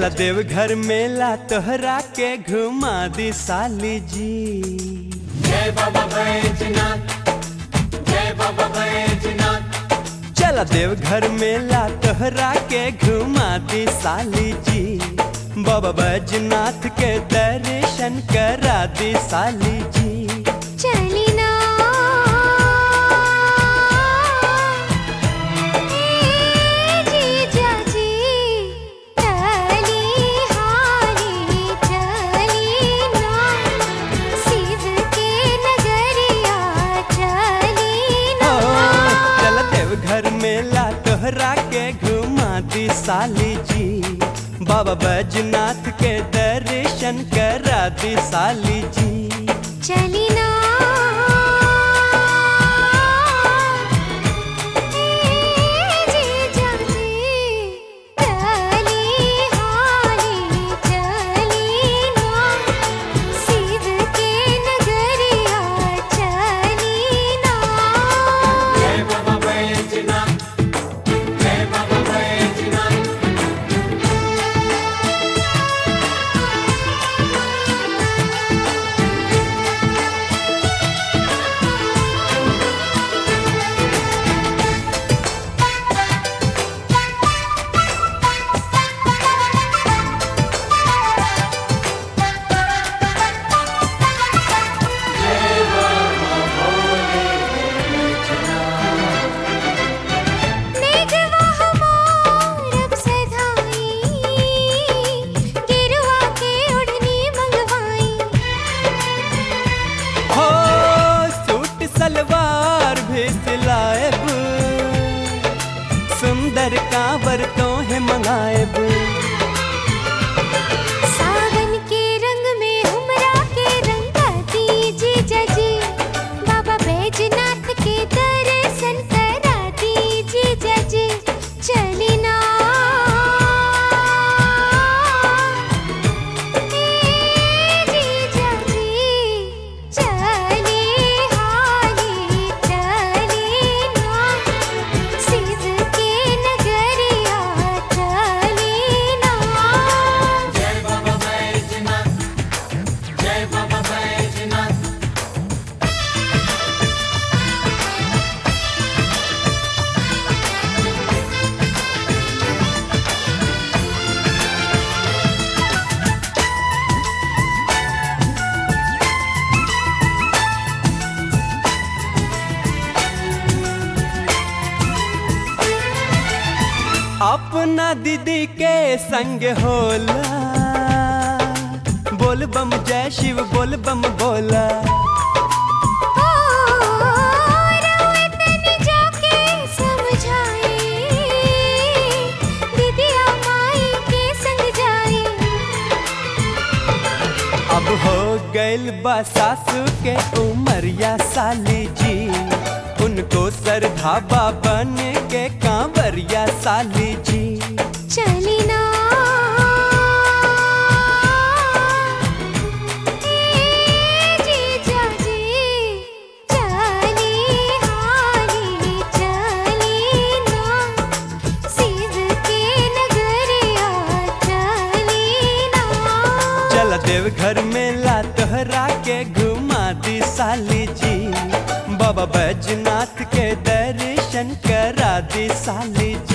देवघर मेला तोहरा के घुमा दी साली जी। जय बाबा बैजनाथ, जय बाबा बैजनाथ। चला देवघर मेला तोहरा के घुमा दी साली जी। बाबा बैजनाथ के दर्शन करा दी साली जी। चली ना जीजा जी, चली हाली चली ना, शिव के नगरिया चली ना। चला देवघर मेला तोहरा के घुमा दी साली जी। बाबा बैजनाथ के दर्शन करा दी साली जी। चली ना जीजा जी, चली हाली चली ना, शिव के नगरिया चली ना। जय बाबा बैजनाथ, जय बाबा बैजनाथ। नेगवा हमारब सधाई, गिरुआ के ओढ़नी मंगवाई। हो सूट सलवार भी सिलाएब, सुंदर कांवर तोहे मंगाएब। सावन के रंग में हमरा के रंगा दी जीजा जी, बाबा बैजनाथ के दर्शन करा दी जीजा जी। चली ना जीजा जी, चली हाली चली ना, शिव के नगरिया चली ना। जय बाबा बैजनाथ, जय बाबा बैजनाथ। अपना दीदी के संग होला, बोल बम जय शिव बोल बम बोला। रउए तनी जाके समझाई, दीदिया माई के संग जाई। अब हो गइल बा सासू के उमरिया साली जी, उनको सरधाबा बन के कांवरिया साली जी। चली ना जीजा जी, चली हाली चली ना, शिव के नगरिया चली ना। चल देवघर मेला तोहरा के घुमा दी साली जी। बाबा बैजनाथ के दर्शन करा दी साली जी।